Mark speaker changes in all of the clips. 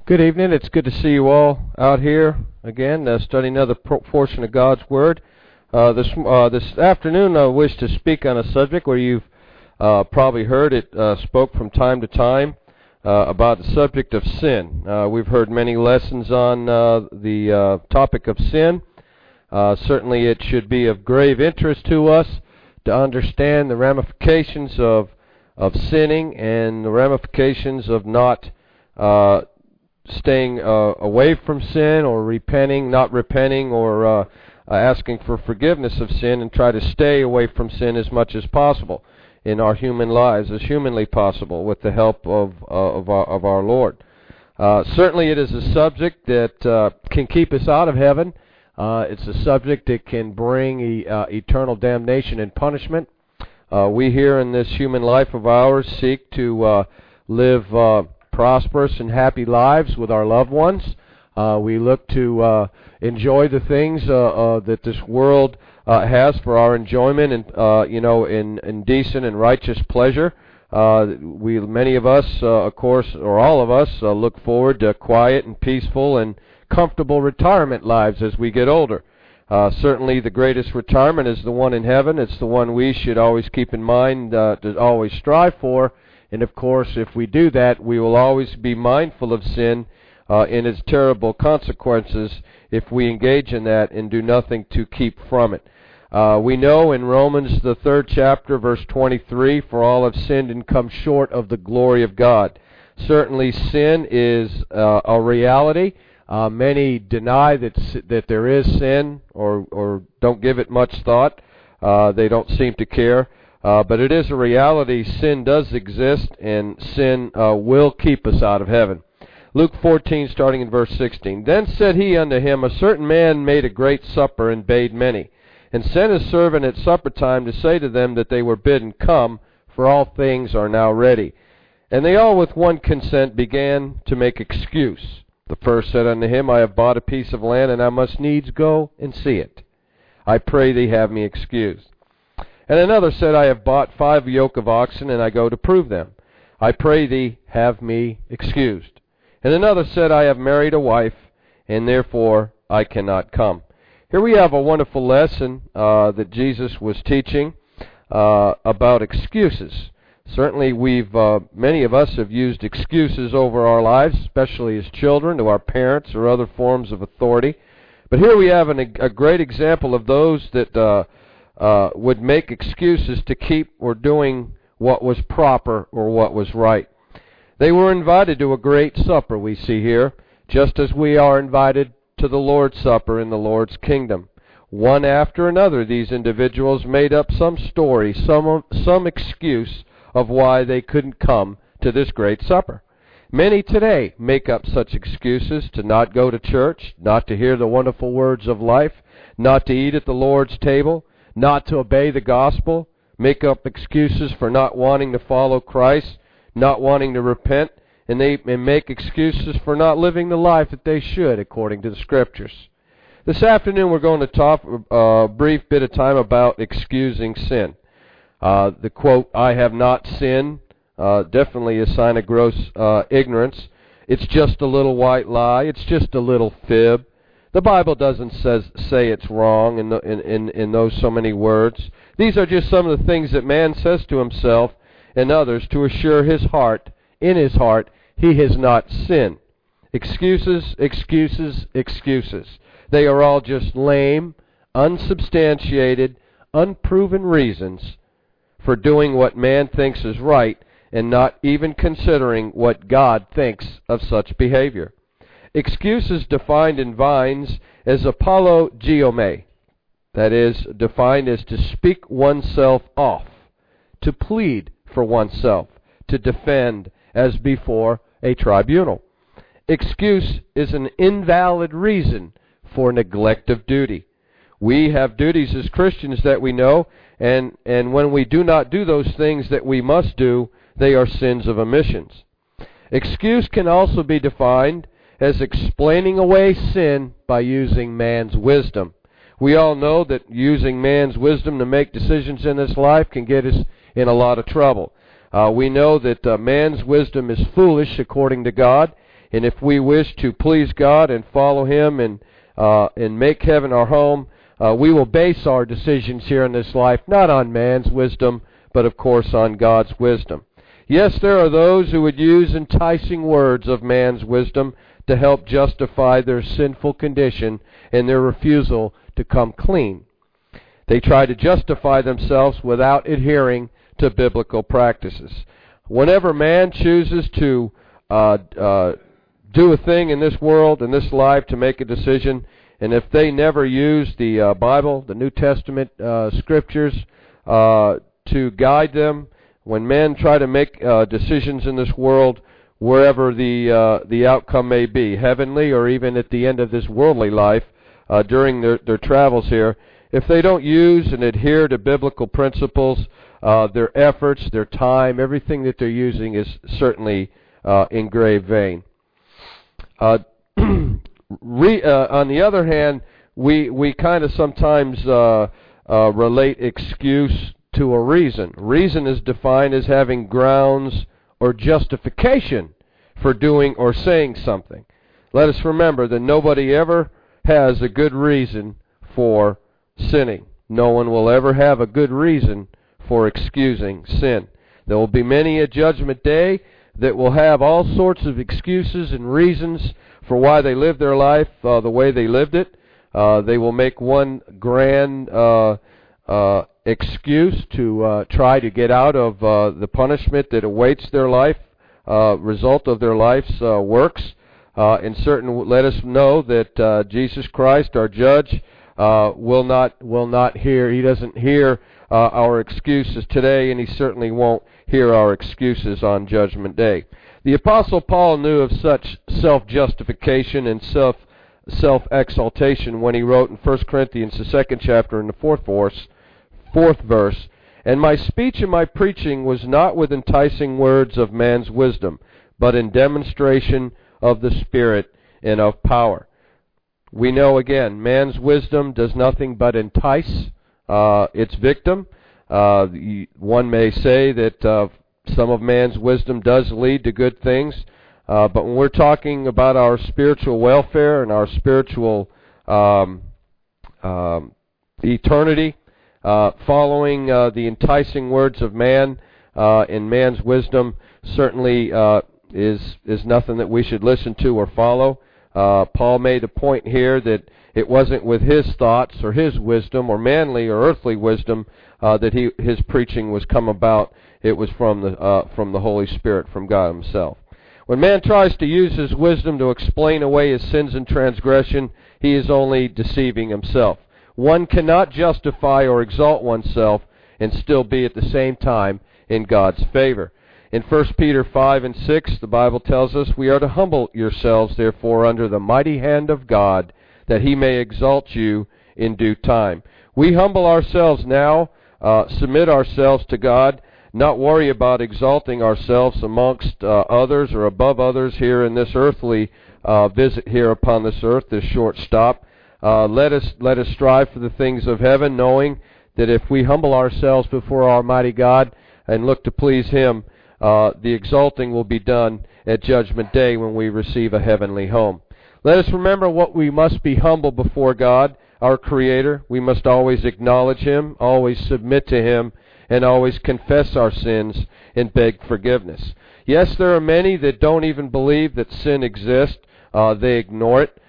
Speaker 1: Good evening. It's good to see you all out here again, studying another portion of God's Word. This afternoon, I wish to speak on a subject where you've probably heard it spoke from time to time about the subject of sin. We've heard many lessons on the topic of sin. Certainly, it should be of grave interest to us to understand the ramifications of sinning and the ramifications of not staying away from sin, or not repenting, or asking for forgiveness of sin, and try to stay away from sin as much as possible in our human lives, as humanly possible, with the help of our Lord. Certainly, it is a subject that can keep us out of heaven. It's a subject that can bring eternal damnation and punishment. We here in this human life of ours seek to live prosperous and happy lives with our loved ones. We look to enjoy the things that this world has for our enjoyment, and in decent and righteous pleasure. Many of us, of course, or all of us, look forward to quiet and peaceful and comfortable retirement lives as we get older. Certainly, the greatest retirement is the one in heaven. It's the one we should always keep in mind, to always strive for. And of course, if we do that, we will always be mindful of sin and its terrible consequences if we engage in that and do nothing to keep from it. We know in Romans, the 3rd chapter, verse 23, "For all have sinned and come short of the glory of God." Certainly, sin is a reality. Many deny that there is sin, or don't give it much thought. They don't seem to care. But it is a reality. Sin does exist, and sin will keep us out of heaven. Luke 14, starting in verse 16. "Then said he unto him, A certain man made a great supper, and bade many, and sent his servant at supper time to say to them that they were bidden, Come, for all things are now ready. And they all with one consent began to make excuse. The first said unto him, I have bought a piece of land, and I must needs go and see it. I pray thee have me excused. And another said, I have bought 5 yoke of oxen, and I go to prove them. I pray thee have me excused. And another said, I have married a wife, and therefore I cannot come." Here we have a wonderful lesson that Jesus was teaching about excuses. Certainly, many of us have used excuses over our lives, especially as children, to our parents or other forms of authority. But here we have a great example of those that would make excuses to keep or doing what was proper or what was right. They were invited to a great supper, we see here, just as we are invited to the Lord's Supper in the Lord's kingdom. One after another, these individuals made up some story, some excuse of why they couldn't come to this great supper. Many today make up such excuses to not go to church, not to hear the wonderful words of life, not to eat at the Lord's table, not to obey the gospel, make up excuses for not wanting to follow Christ, not wanting to repent, and they make excuses for not living the life that they should according to the Scriptures. This afternoon we're going to talk a brief bit of time about excusing sin. The quote, "I have not sinned," definitely a sign of gross ignorance. It's just a little white lie. It's just a little fib. The Bible doesn't say it's wrong in those so many words. These are just some of the things that man says to himself and others to assure his heart, in his heart, he has not sinned. Excuses, excuses, excuses. They are all just lame, unsubstantiated, unproven reasons for doing what man thinks is right and not even considering what God thinks of such behavior. Excuses defined in Vines as apologiomai, that is, defined as to speak oneself off, to plead for oneself, to defend as before a tribunal. Excuse is an invalid reason for neglect of duty. We have duties as Christians that we know, and when we do not do those things that we must do, they are sins of omissions. Excuse can also be defined as explaining away sin by using man's wisdom. We all know that using man's wisdom to make decisions in this life can get us in a lot of trouble. We know that man's wisdom is foolish according to God. And if we wish to please God and follow Him and make heaven our home, we will base our decisions here in this life not on man's wisdom, but of course on God's wisdom. Yes, there are those who would use enticing words of man's wisdom to help justify their sinful condition and their refusal to come clean. They try to justify themselves without adhering to biblical practices. Whenever man chooses to do a thing in this world, in this life, to make a decision, and if they never use the Bible, the New Testament scriptures, to guide them, when men try to make decisions in this world, wherever the outcome may be, heavenly or even at the end of this worldly life, during their travels here, if they don't use and adhere to biblical principles, their efforts, their time, everything that they're using is certainly in grave vain. On the other hand, we kind of sometimes relate excuse to a reason. Reason is defined as having grounds or justification for doing or saying something. Let us remember that nobody ever has a good reason for sinning. No one will ever have a good reason for excusing sin. There will be many a judgment day that will have all sorts of excuses and reasons for why they lived their life the way they lived it. They will make one grand excuse to try to get out of the punishment that awaits their life, result of their life's works. And certain let us know that Jesus Christ, our judge, will not hear. He doesn't hear our excuses today, and he certainly won't hear our excuses on Judgment Day. The Apostle Paul knew of such self-justification and self-exaltation when he wrote in 1 Corinthians, the 2nd chapter, in the 4th verse, "And my speech and my preaching was not with enticing words of man's wisdom, but in demonstration of the Spirit and of power." We know again, man's wisdom does nothing but entice its victim. One may say that some of man's wisdom does lead to good things, but when we're talking about our spiritual welfare and our spiritual eternity, following the enticing words of man and man's wisdom certainly is nothing that we should listen to or follow. Paul made a point here that it wasn't with his thoughts or his wisdom or manly or earthly wisdom that his preaching was come about. It was from the Holy Spirit, from God Himself. When man tries to use his wisdom to explain away his sins and transgression, he is only deceiving himself. One cannot justify or exalt oneself and still be at the same time in God's favor. In 1 Peter 5 and 6, the Bible tells us, "We are to humble yourselves, therefore, under the mighty hand of God, that He may exalt you in due time." We humble ourselves now, submit ourselves to God, not worry about exalting ourselves amongst others or above others here in this earthly visit here upon this earth, this short stop. Let us strive for the things of heaven, knowing that if we humble ourselves before Almighty God and look to please Him, the exalting will be done at Judgment Day when we receive a heavenly home. Let us remember what we must be humble before God, our Creator. We must always acknowledge Him, always submit to Him, and always confess our sins and beg forgiveness. Yes, there are many that don't even believe that sin exists. They ignore it.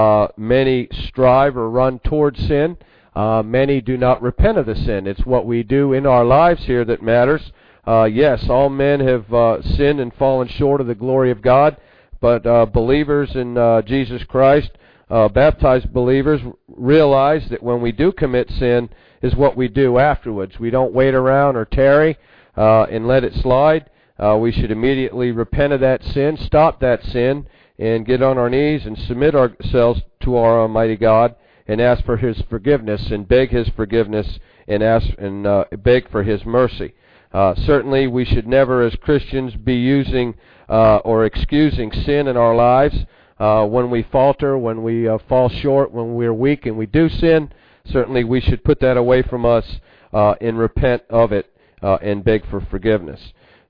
Speaker 1: Many strive or run towards sin. Many do not repent of the sin. It's what we do in our lives here that matters. Yes, all men have sinned and fallen short of the glory of God, but believers in Jesus Christ, baptized believers, realize that when we do commit sin is what we do afterwards. We don't wait around or tarry and let it slide. We should immediately repent of that sin, stop that sin, and get on our knees and submit ourselves to our Almighty God and ask for His forgiveness and beg His forgiveness and ask and beg for His mercy. Certainly we should never as Christians be using or excusing sin in our lives. When we falter, when we fall short, when we're weak and we do sin, certainly we should put that away from us and repent of it and beg for forgiveness.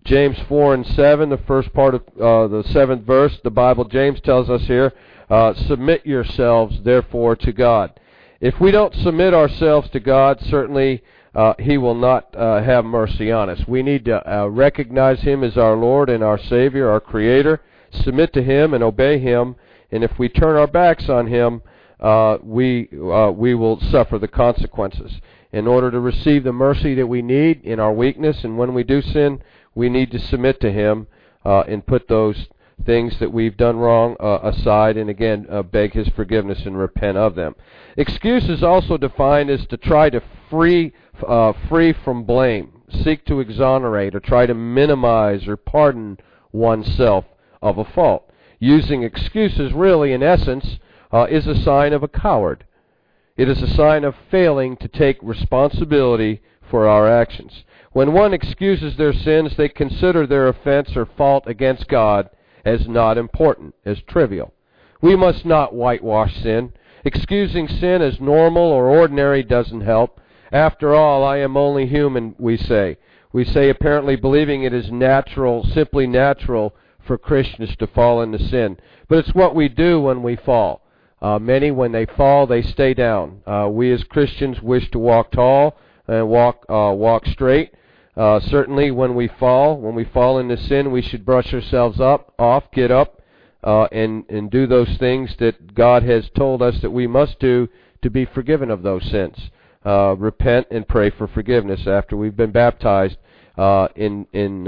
Speaker 1: James 4 and 7, the first part of the 7th verse, the Bible, James tells us here, submit yourselves, therefore, to God. If we don't submit ourselves to God, certainly He will not have mercy on us. We need to recognize Him as our Lord and our Savior, our Creator, submit to Him and obey Him, and if we turn our backs on Him, we will suffer the consequences. In order to receive the mercy that we need in our weakness, and when we do sin, we need to submit to Him and put those things that we've done wrong aside, and again beg His forgiveness and repent of them. Excuse is also defined as to try to free from blame, seek to exonerate, or try to minimize or pardon oneself of a fault. Using excuses really, in essence, is a sign of a coward. It is a sign of failing to take responsibility for our actions. When one excuses their sins, they consider their offense or fault against God as not important, as trivial. We must not whitewash sin. Excusing sin as normal or ordinary doesn't help. After all, I am only human, we say. We say apparently believing it is natural, simply natural, for Christians to fall into sin. But it's what we do when we fall. Many, when they fall, they stay down. We as Christians wish to walk tall and walk straight. Certainly when we fall into sin, we should brush ourselves off, get up, and do those things that God has told us that we must do to be forgiven of those sins. Repent and pray for forgiveness after we've been baptized in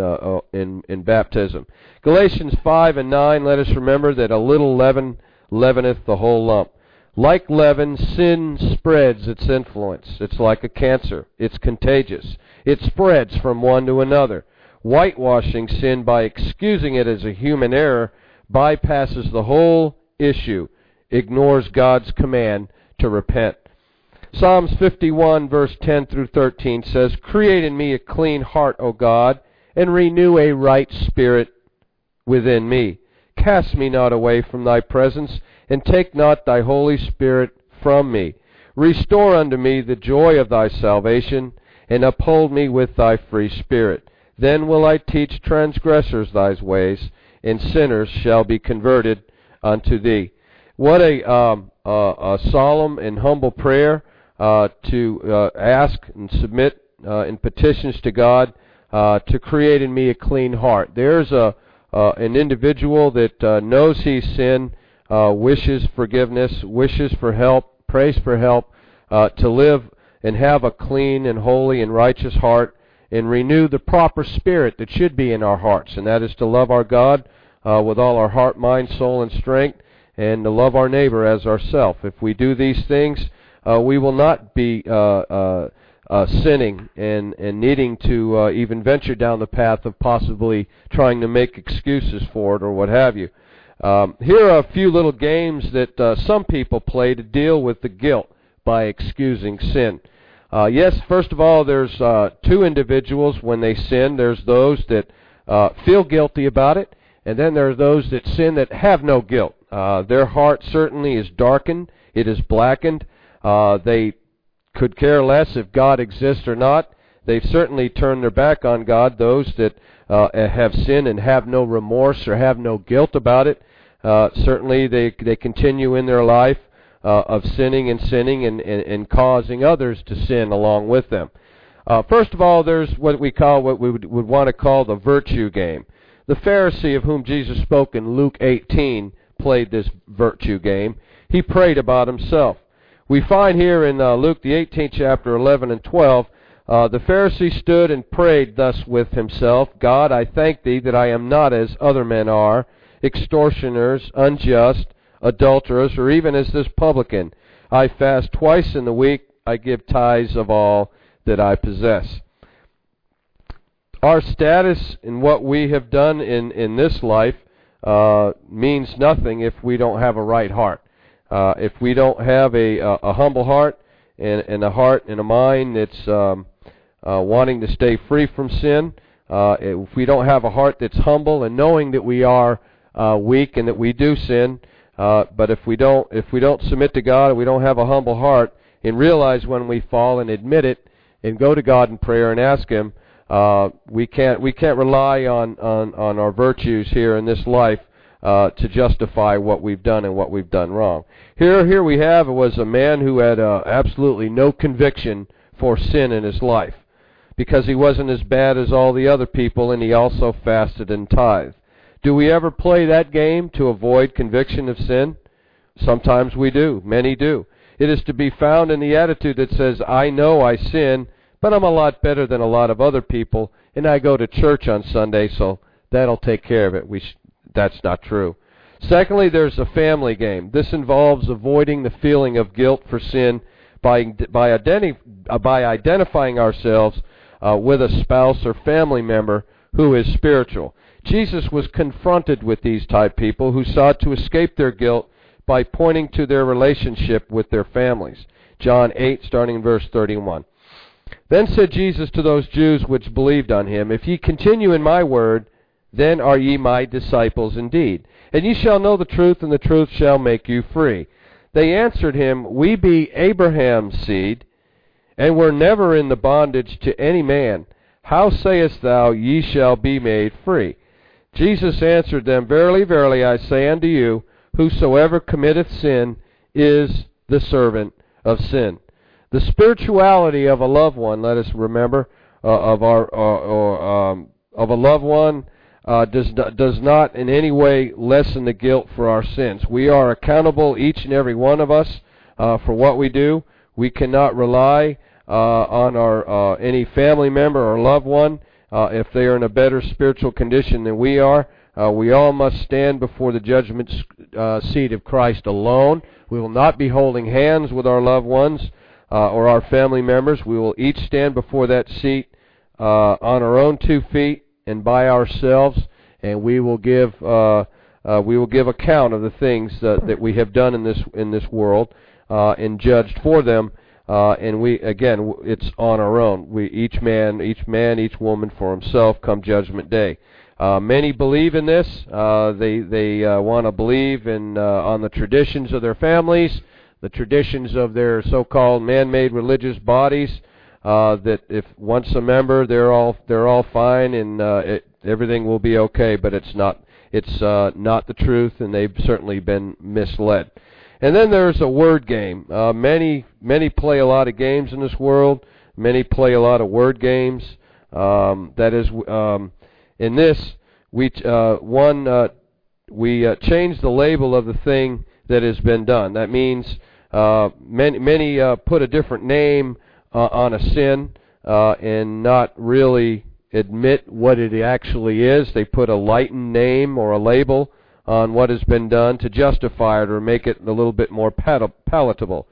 Speaker 1: baptism. Galatians 5 and 9, let us remember that a little leaven leaveneth the whole lump. Like leaven, sin spreads its influence. It's like a cancer. It's contagious. It spreads from one to another. Whitewashing sin by excusing it as a human error bypasses the whole issue, ignores God's command to repent. Psalms 51, verse 10 through 13 says, Create in me a clean heart, O God, and renew a right spirit within me. Cast me not away from thy presence, and take not thy Holy Spirit from me. Restore unto me the joy of thy salvation, and uphold me with thy free spirit. Then will I teach transgressors thy ways, and sinners shall be converted unto thee. What a solemn and humble prayer to ask and submit in petitions to God to create in me a clean heart. There's an individual that knows he's sinned, wishes forgiveness, wishes for help, prays for help, to live and have a clean and holy and righteous heart, and renew the proper spirit that should be in our hearts, and that is to love our God with all our heart, mind, soul, and strength, and to love our neighbor as ourself. If we do these things, we will not be sinning and needing to even venture down the path of possibly trying to make excuses for it or what have you. Here are a few little games that some people play to deal with the guilt by excusing sin. Yes, first of all, there's two individuals when they sin. There's those that feel guilty about it, and then there are those that sin that have no guilt. Their heart certainly is darkened. It is blackened. They could care less if God exists or not. They've certainly turned their back on God. Those that have sinned and have no remorse or have no guilt about it, certainly they continue in their life of sinning and causing others to sin along with them. First of all, there's what we would want to call the virtue game. The Pharisee of whom Jesus spoke in Luke 18 played this virtue game. He prayed about himself. We find here in Luke the 18th chapter 11 and 12, the Pharisee stood and prayed thus with himself, God, I thank thee that I am not as other men are, extortioners, unjust, adulterers, or even as this publican. I fast twice in the week, I give tithes of all that I possess. Our status in what we have done in this life means nothing if we don't have a right heart. If we don't have a humble heart and a heart and a mind that's wanting to stay free from sin, if we don't have a heart that's humble and knowing that we are weak and that we do sin, but if we don't submit to God and we don't have a humble heart and realize when we fall and admit it and go to God in prayer and ask Him, We can't rely on our virtues here in this life to justify what we've done and what we've done wrong. Here we have, it was a man who had absolutely no conviction for sin in his life, because he wasn't as bad as all the other people, and he also fasted and tithed. Do we ever play that game to avoid conviction of sin? Sometimes we do. Many do. It is to be found in the attitude that says, I know I sin, but I'm a lot better than a lot of other people, and I go to church on Sunday, so that'll take care of it. That's not true. Secondly, there's a family game. This involves avoiding the feeling of guilt for sin by identifying ourselves with a spouse or family member who is spiritual. Jesus was confronted with these type people who sought to escape their guilt by pointing to their relationship with their families. John 8, starting in verse 31. Then said Jesus to those Jews which believed on him, If ye continue in my word, then are ye my disciples indeed. And ye shall know the truth, and the truth shall make you free. They answered him, We be Abraham's seed, and were never in the bondage to any man. How sayest thou, Ye shall be made free? Jesus answered them, Verily, verily, I say unto you, whosoever committeth sin is the servant of sin. The spirituality of a loved one, let us remember, of a loved one does not in any way lessen the guilt for our sins. We are accountable, each and every one of us, for what we do. We cannot rely on our any family member or loved one if they are in a better spiritual condition than we are. We all must stand before the judgment seat of Christ alone. We will not be holding hands with our loved ones or our family members. We will each stand before that seat on our own 2 feet and by ourselves, and we will give account of the things that we have done in this world and judged for them. And it's on our own. Each man, each woman for himself come Judgment Day. Many believe in this. They want to believe in on the traditions of their families, the traditions of their so-called man-made religious bodies. That if once a member, they're all fine and everything will be okay. But it's not. It's not the truth, and they've certainly been misled. And then there's a word game. Many play a lot of games in this world. Many play a lot of word games. That is, in this, we change the label of the thing that has been done. That means many put a different name on a sin and not really admit what it actually is. They put a lightened name or a label on what has been done to justify it or make it a little bit more palatable.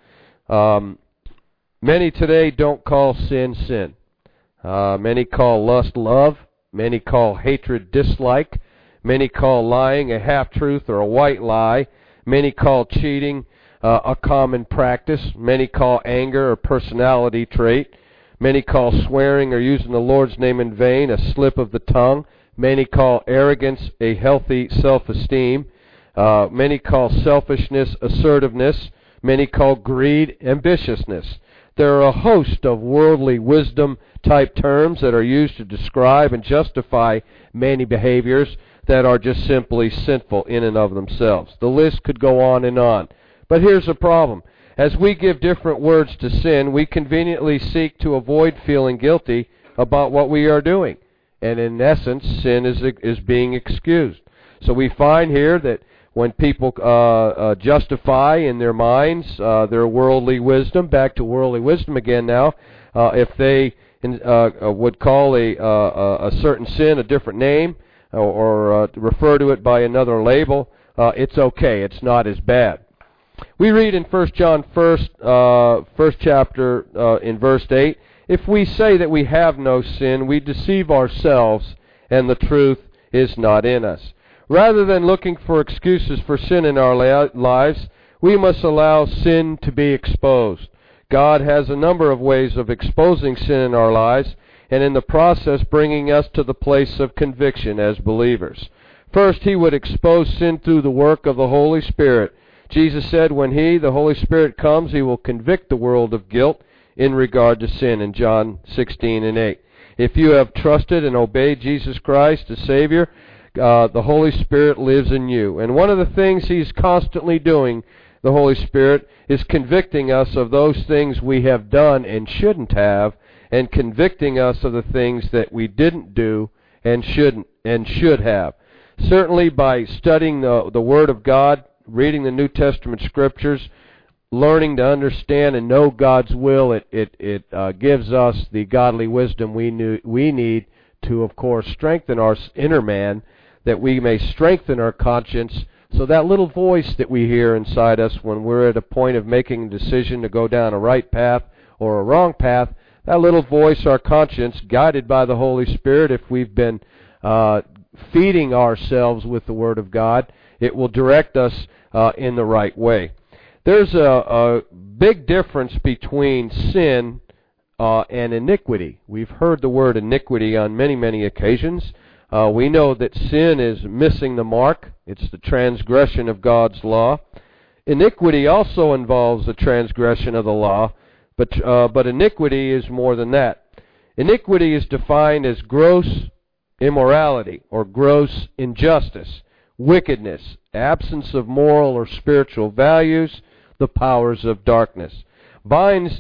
Speaker 1: Many today don't call sin sin. Many call lust love. Many call hatred dislike. Many call lying a half-truth or a white lie. Many call cheating a common practice. Many call anger a personality trait. Many call swearing or using the Lord's name in vain a slip of the tongue. Many call arrogance a healthy self-esteem. Many call selfishness assertiveness. Many call greed ambitiousness. There are a host of worldly wisdom type terms that are used to describe and justify many behaviors that are just simply sinful in and of themselves. The list could go on and on. But here's the problem. As we give different words to sin, we conveniently seek to avoid feeling guilty about what we are doing. And in essence, sin is being excused. So we find here that when people justify in their minds their worldly wisdom, back to worldly wisdom again now, if they would call a certain sin a different name or refer to it by another label, it's okay. It's not as bad. We read in 1 John first chapter in verse 8, If we say that we have no sin, we deceive ourselves, and the truth is not in us. Rather than looking for excuses for sin in our lives, we must allow sin to be exposed. God has a number of ways of exposing sin in our lives, and in the process bringing us to the place of conviction as believers. First, He would expose sin through the work of the Holy Spirit. Jesus said when He, the Holy Spirit, comes, He will convict the world of guilt in regard to sin in John 16 and 8. If you have trusted and obeyed Jesus Christ as Savior, the Holy Spirit lives in you. And one of the things He's constantly doing, the Holy Spirit, is convicting us of those things we have done and shouldn't have, and convicting us of the things that we didn't do and should have. Certainly by studying the Word of God, reading the New Testament Scriptures, learning to understand and know God's will, it gives us the godly wisdom we need to, of course, strengthen our inner man, that we may strengthen our conscience, so that little voice that we hear inside us when we're at a point of making a decision to go down a right path or a wrong path, that little voice, our conscience, guided by the Holy Spirit, if we've been feeding ourselves with the Word of God, it will direct us in the right way. There's a big difference between sin and iniquity. We've heard the word iniquity on many, many occasions. We know that sin is missing the mark. It's the transgression of God's law. Iniquity also involves the transgression of the law, but iniquity is more than that. Iniquity is defined as gross immorality or gross injustice, wickedness, absence of moral or spiritual values, the powers of darkness. Vines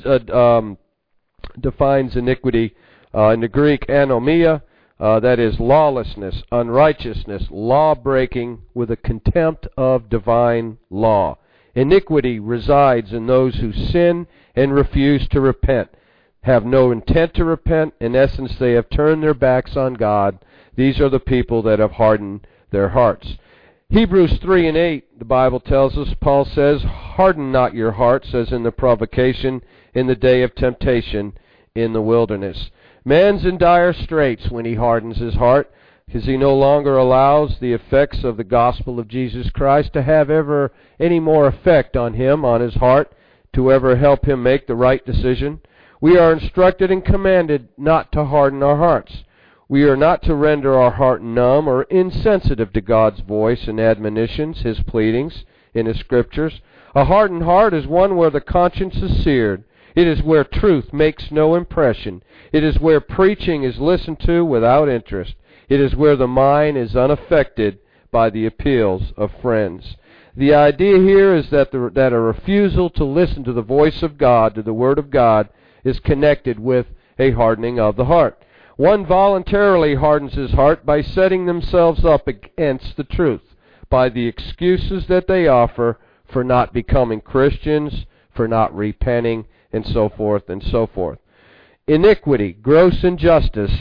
Speaker 1: defines iniquity in the Greek anomia, that is lawlessness, unrighteousness, law-breaking with a contempt of divine law. Iniquity resides in those who sin and refuse to repent, have no intent to repent. In essence, they have turned their backs on God. These are the people that have hardened their hearts. Hebrews 3:8, the Bible tells us, Paul says, "Harden not your hearts as in the provocation in the day of temptation in the wilderness." Man's in dire straits when he hardens his heart, because he no longer allows the effects of the gospel of Jesus Christ to have ever any more effect on him, on his heart, to ever help him make the right decision. We are instructed and commanded not to harden our hearts. We are not to render our heart numb or insensitive to God's voice and admonitions, His pleadings in His Scriptures. A hardened heart is one where the conscience is seared. It is where truth makes no impression. It is where preaching is listened to without interest. It is where the mind is unaffected by the appeals of friends. The idea here is that a refusal to listen to the voice of God, to the Word of God, is connected with a hardening of the heart. One voluntarily hardens his heart by setting themselves up against the truth, by the excuses that they offer for not becoming Christians, for not repenting, and so forth and so forth. Iniquity, gross injustice,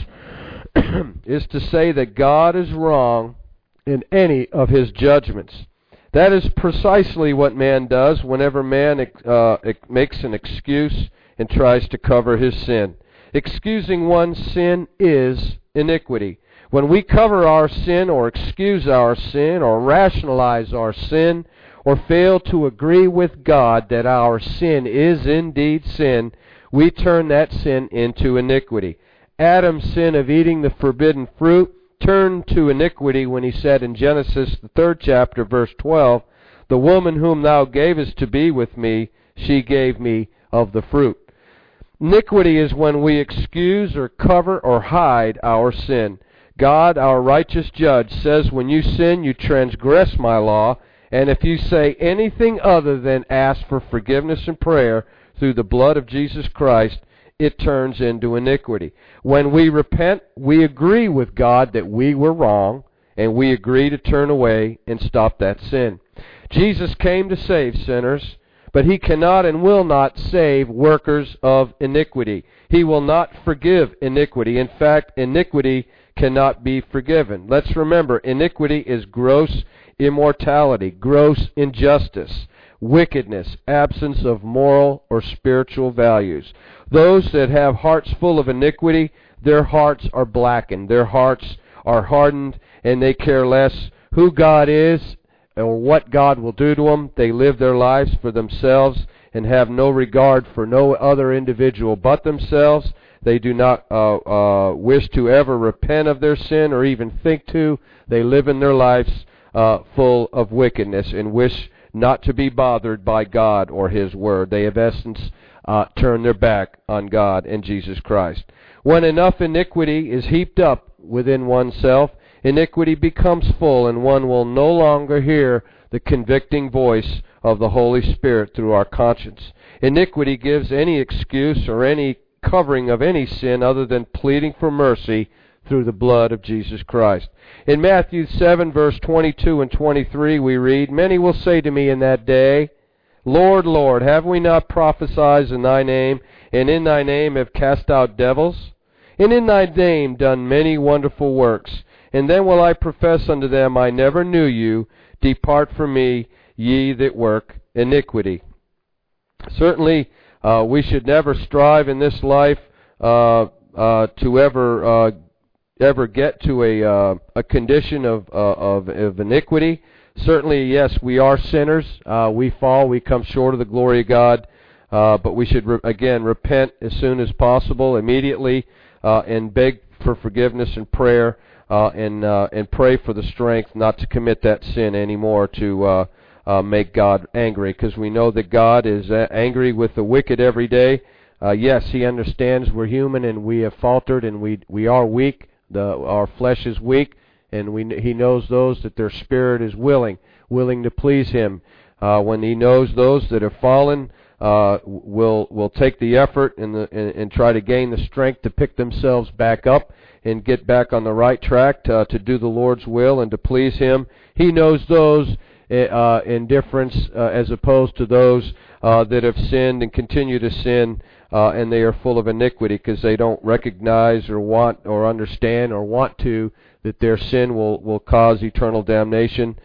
Speaker 1: is to say that God is wrong in any of His judgments. That is precisely what man does whenever man makes an excuse and tries to cover his sin. Excusing one's sin is iniquity. When we cover our sin or excuse our sin or rationalize our sin or fail to agree with God that our sin is indeed sin, we turn that sin into iniquity. Adam's sin of eating the forbidden fruit turned to iniquity when he said in Genesis, the 3rd chapter, verse 12, "The woman whom thou gavest to be with me, she gave me of the fruit." Iniquity is when we excuse or cover or hide our sin. God, our righteous judge, says when you sin, you transgress my law, and if you say anything other than ask for forgiveness and prayer through the blood of Jesus Christ, it turns into iniquity. When we repent, we agree with God that we were wrong, and we agree to turn away and stop that sin. Jesus came to save sinners, but He cannot and will not save workers of iniquity. He will not forgive iniquity. In fact, iniquity cannot be forgiven. Let's remember, iniquity is gross immortality, gross injustice, wickedness, absence of moral or spiritual values. Those that have hearts full of iniquity, their hearts are blackened, their hearts are hardened, and they care less who God is or what God will do to them. They live their lives for themselves and have no regard for no other individual but themselves. They do not wish to ever repent of their sin or even think to. They live in their lives full of wickedness and wish not to be bothered by God or His Word. They, in essence, turn their back on God and Jesus Christ. When enough iniquity is heaped up within oneself, iniquity becomes full, and one will no longer hear the convicting voice of the Holy Spirit through our conscience. Iniquity gives any excuse or any covering of any sin other than pleading for mercy through the blood of Jesus Christ. In Matthew 7, verse 22 and 23, we read, "Many will say to me in that day, Lord, Lord, have we not prophesied in thy name, and in thy name have cast out devils? And in thy name done many wonderful works? And then will I profess unto them, I never knew you. Depart from me, ye that work iniquity." Certainly, we should never strive in this life to ever get to a condition of iniquity. Certainly, yes, we are sinners. We fall. We come short of the glory of God. But we should, again, repent as soon as possible, immediately, and beg for forgiveness and prayer, and pray for the strength not to commit that sin anymore, to make God angry, because we know that God is angry with the wicked every day. Yes, He understands we're human and we have faltered and we are weak. Our flesh is weak, and He knows those that their spirit is willing to please Him. When He knows those that have fallen, will take the effort and try to gain the strength to pick themselves back up and get back on the right track to do the Lord's will and to please Him. He knows those in difference as opposed to those that have sinned and continue to sin, and they are full of iniquity because they don't recognize or want or understand or want to that their sin will cause eternal damnation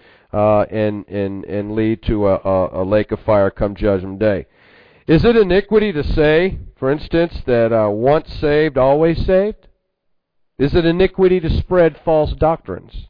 Speaker 1: and lead to a lake of fire come Judgment Day. Is it iniquity to say, for instance, that once saved, always saved? Is it iniquity to spread false doctrines?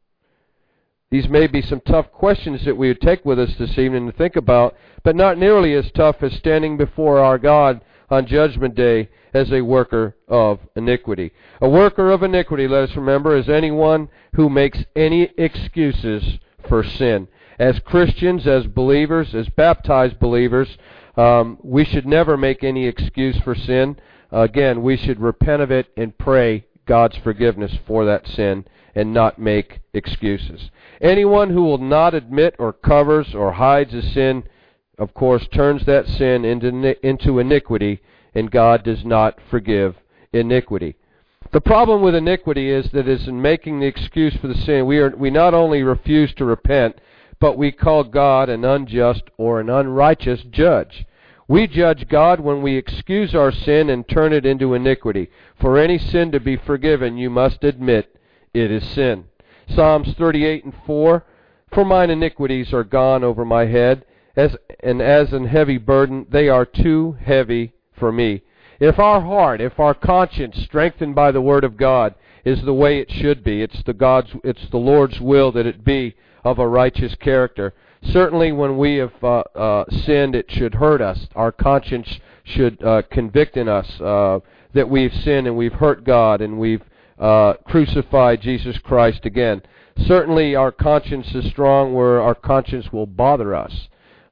Speaker 1: These may be some tough questions that we would take with us this evening to think about, but not nearly as tough as standing before our God on Judgment Day as a worker of iniquity. A worker of iniquity, let us remember, is anyone who makes any excuses for sin. As Christians, as believers, as baptized believers, we should never make any excuse for sin. Again, we should repent of it and pray God's forgiveness for that sin and not make excuses. Anyone who will not admit or covers or hides a sin, of course, turns that sin into iniquity, and God does not forgive iniquity. The problem with iniquity is that is in making the excuse for the sin, we not only refuse to repent, but we call God an unjust or an unrighteous judge. We judge God when we excuse our sin and turn it into iniquity. For any sin to be forgiven, you must admit it is sin. Psalms 38:4, "For mine iniquities are gone over my head, as an heavy burden, they are too heavy for me." If our heart, if our conscience, strengthened by the Word of God, is the way it should be, it's the Lord's will that it be of a righteous character. Certainly when we have sinned, it should hurt us. Our conscience should convict in us that we've sinned and we've hurt God and we've crucified Jesus Christ again. Certainly our conscience is strong where our conscience will bother us.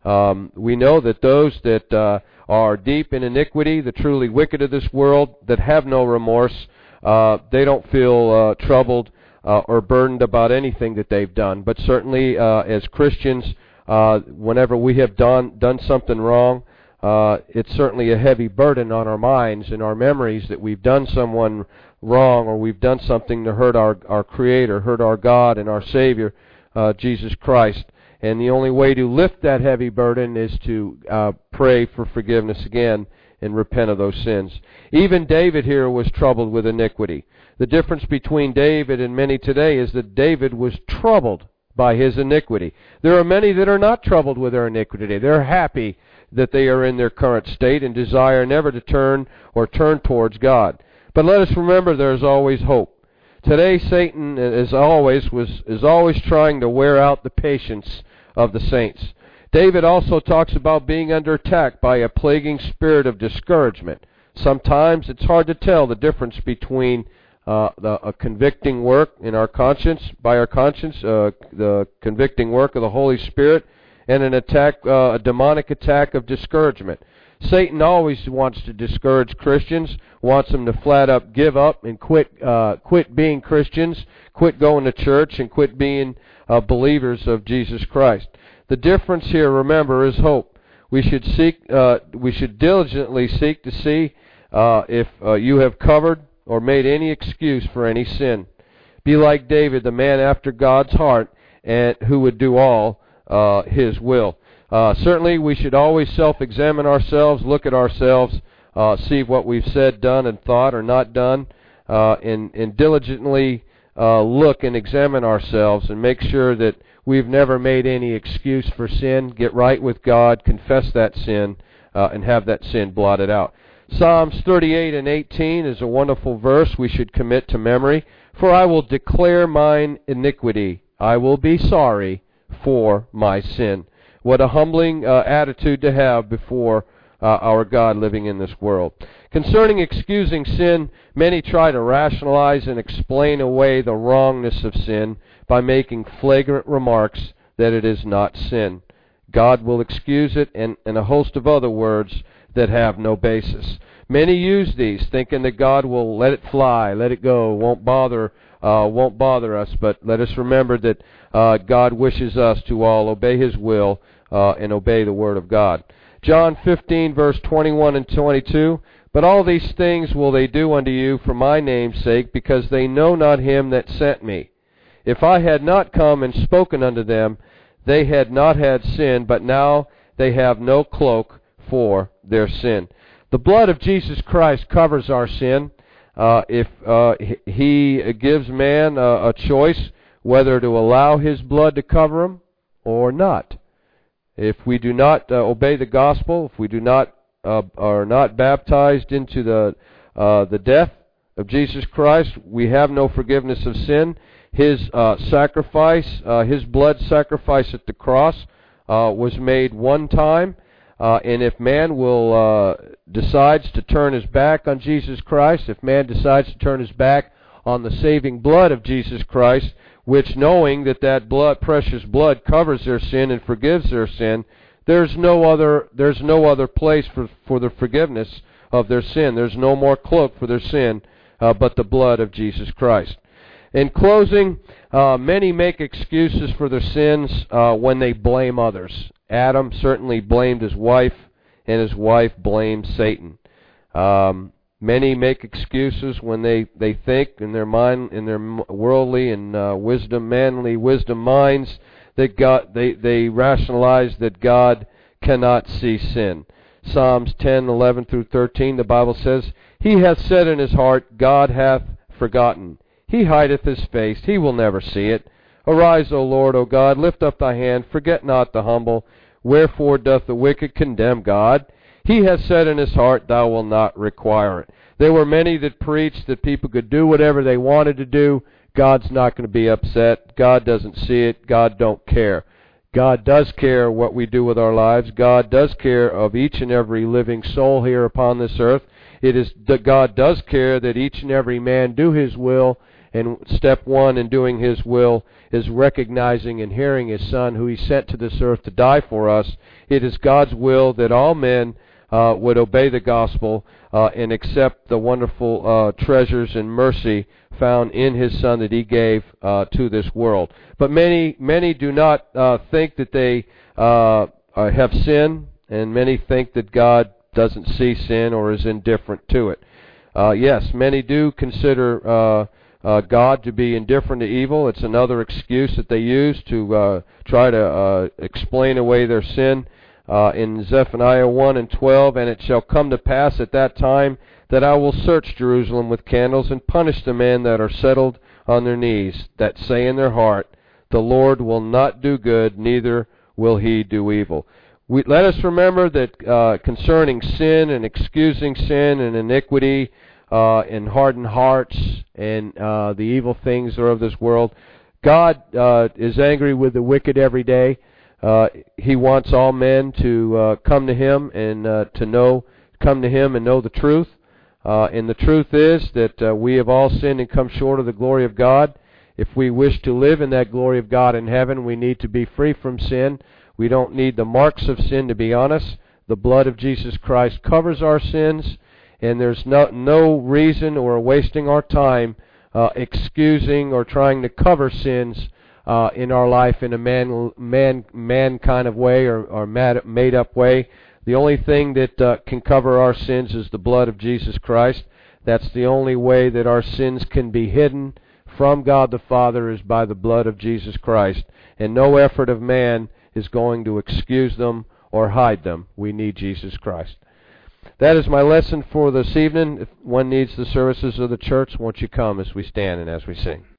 Speaker 1: We know that those that are deep in iniquity, the truly wicked of this world, that have no remorse, they don't feel troubled or burdened about anything that they've done. But certainly as Christians, whenever we have done something wrong, it's certainly a heavy burden on our minds and our memories that we've done someone wrong or we've done something to hurt our Creator, hurt our God and our Savior, Jesus Christ. And the only way to lift that heavy burden is to pray for forgiveness again and repent of those sins. Even David here was troubled with iniquity. The difference between David and many today is that David was troubled by his iniquity. There are many that are not troubled with their iniquity. They're happy that they are in their current state and desire never to turn towards God. But let us remember there's always hope. Today Satan, as always, is always trying to wear out the patience of the saints. David also talks about being under attack by a plaguing spirit of discouragement. Sometimes it's hard to tell the difference between a convicting work in our conscience, the convicting work of the Holy Spirit, and an attack, a demonic attack of discouragement. Satan always wants to discourage Christians, wants them to flat up give up and quit being Christians, quit going to church, and quit being believers of Jesus Christ. The difference here, remember, is hope. We should diligently seek to see if you have covered or made any excuse for any sin. Be like David, the man after God's heart, and who would do all His will. Certainly, we should always self-examine ourselves, look at ourselves, see what we've said, done, and thought or not done, and diligently look and examine ourselves and make sure that we've never made any excuse for sin. Get right with God, confess that sin, and have that sin blotted out. Psalms 38 and 18 is a wonderful verse we should commit to memory. For I will declare mine iniquity. I will be sorry for my sin. What a humbling attitude to have before our God living in this world. Concerning excusing sin, many try to rationalize and explain away the wrongness of sin by making flagrant remarks that it is not sin. God will excuse it, and a host of other words that have no basis. Many use these, thinking that God will let it fly, let it go, won't bother us. But let us remember that God wishes us to all obey His will and obey the Word of God. John 15, verse 21 and 22. But all these things will they do unto you for my name's sake, because they know not Him that sent me. If I had not come and spoken unto them, they had not had sin, but now they have no cloak for their sin. The blood of Jesus Christ covers our sin. If He gives man a choice whether to allow His blood to cover him or not. If we do not obey the gospel, if we do not are not baptized into the death of Jesus Christ, we have no forgiveness of sin. His sacrifice, His blood sacrifice at the cross was made one time. And if man decides to turn his back on Jesus Christ, if man decides to turn his back on the saving blood of Jesus Christ, which knowing that blood, precious blood, covers their sin and forgives their sin, there's no other place for the forgiveness of their sin. There's no more cloak for their sin but the blood of Jesus Christ. In closing, many make excuses for their sins when they blame others. Adam certainly blamed his wife, and his wife blamed Satan. Many make excuses when they think in their mind, in their worldly and manly wisdom minds, that God, they rationalize that God cannot see sin. Psalms 10:11 through 13, the Bible says, He hath said in his heart, God hath forgotten. He hideth his face, he will never see it. Arise, O Lord, O God, lift up thy hand, forget not the humble. Wherefore doth the wicked condemn God? He hath said in his heart, Thou wilt not require it. There were many that preached that people could do whatever they wanted to do. God's not going to be upset. God doesn't see it. God don't care. God does care what we do with our lives. God does care of each and every living soul here upon this earth. It is that God does care that each and every man do his will. And step one in doing His will is recognizing and hearing His Son, who He sent to this earth to die for us. It is God's will that all men would obey the gospel and accept the wonderful treasures and mercy found in His Son that He gave to this world. But many do not think that they have sin, and many think that God doesn't see sin or is indifferent to it. Yes, many do consider God to be indifferent to evil. It's another excuse that they use to try to explain away their sin. In Zephaniah 1 and 12, And it shall come to pass at that time that I will search Jerusalem with candles and punish the men that are settled on their knees, that say in their heart, The Lord will not do good, neither will He do evil. Let us remember that concerning sin and excusing sin and iniquity, and hardened hearts and the evil things are of this world, God is angry with the wicked every day. He wants all men to come to Him and come to Him and know the truth. And the truth is that we have all sinned and come short of the glory of God. If we wish to live in that glory of God in heaven, we need to be free from sin. We don't need the marks of sin to be on us. The blood of Jesus Christ covers our sins, and there's no reason or wasting our time excusing or trying to cover sins in our life in a man kind of way or made up way. The only thing that can cover our sins is the blood of Jesus Christ. That's the only way that our sins can be hidden from God the Father, is by the blood of Jesus Christ. And no effort of man is going to excuse them or hide them. We need Jesus Christ. That is my lesson for this evening. If one needs the services of the church, won't you come as we stand and as we sing?